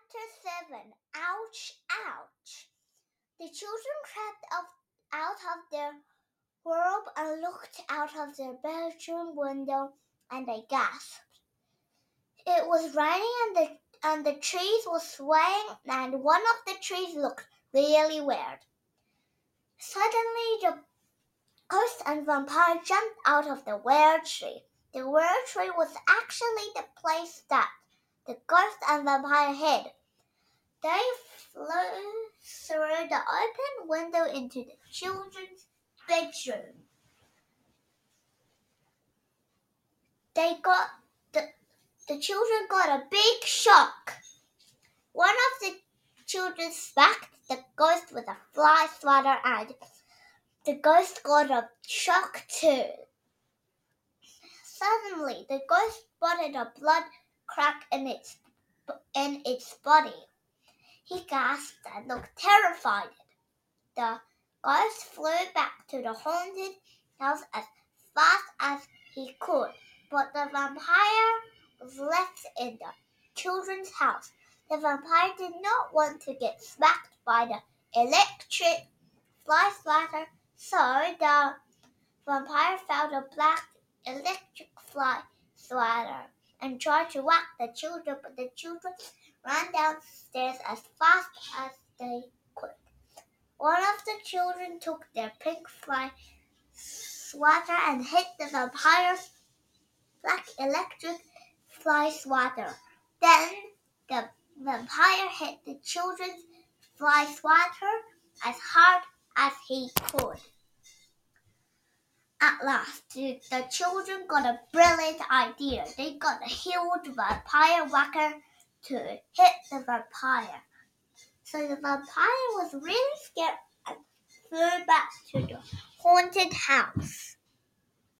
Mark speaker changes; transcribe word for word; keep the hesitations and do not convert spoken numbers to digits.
Speaker 1: Chapter seven Ouch, ouch! The children crept up, out of their robe and looked out of their bedroom window, and they gasped. It was raining and the, and the trees were swaying, and one of the trees looked really weird. Suddenly, the ghost and vampire jumped out of the weird tree. The weird tree was actually the place that the ghost and vampire hid. They flew through the open window into the children's bedroom. They got the, the children got a big shock. One of the children smacked the ghost with a fly swatter, and the ghost got a shock too. Suddenly, the ghost spotted a blood crack in its in its body. He gasped and looked terrified. The ghost flew back to the haunted house as fast as he could, but the vampire was left in the children's house. The vampire did not want to get smacked by the electric fly swatter, so the vampire found a black electric fly swatter and tried to whack the children, but the children ran downstairs as fast as they could. One of the children took their pink fly swatter and hit the vampire's black electric fly swatter. Then the vampire hit the children's fly swatter as hard as he could. At last, the children got a brilliant idea. They got a healed vampire whacker to hit the vampire. So the vampire was really scared and flew back to the haunted house.